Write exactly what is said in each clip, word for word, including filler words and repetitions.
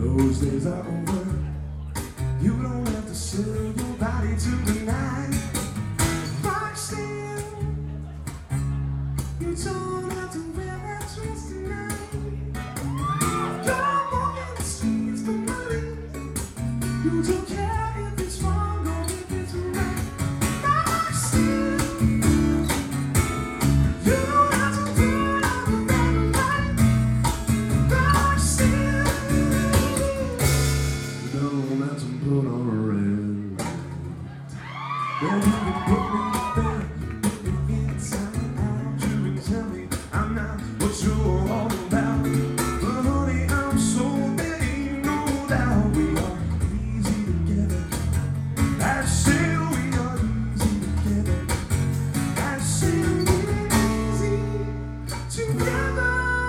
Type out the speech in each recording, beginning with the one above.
Those days are over. You don't have to sell your body to the night. Roxanne, you don't have to wear that dress tonight. Don't walk in the streets for money. You don't care if it's wrong or if it's right. Roxanne, you don't have to do it all the better life. Roxanne, don't have to put on a red light. Then you can put me there, put me inside out. You can tell me I'm not what you're all about. But honey, I'm so there ain't no doubt we are easy together. I said we are easy together. I said we're easy together.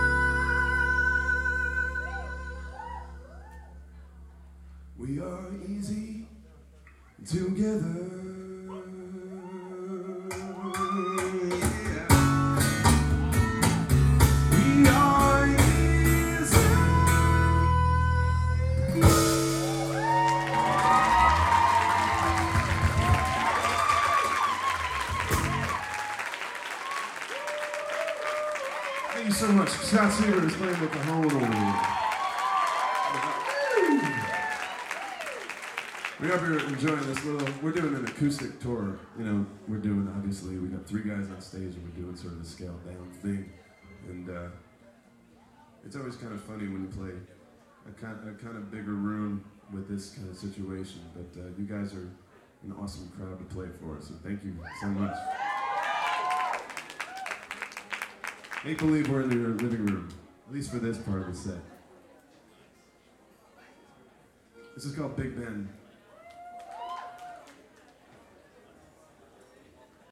We are easy together. Yeah. We are easy. Thank you so much. Scott Seaver is playing with the horn over here. We're up here enjoying this little, we're doing an acoustic tour, you know, we're doing, obviously, we got three guys on stage and we're doing sort of a scaled down thing, and uh, it's always kind of funny when you play a kind, a kind of bigger room with this kind of situation, but uh, you guys are an awesome crowd to play for, so thank you so much. Make believe we're in your living room, at least for this part of the set. This is called Big Ben.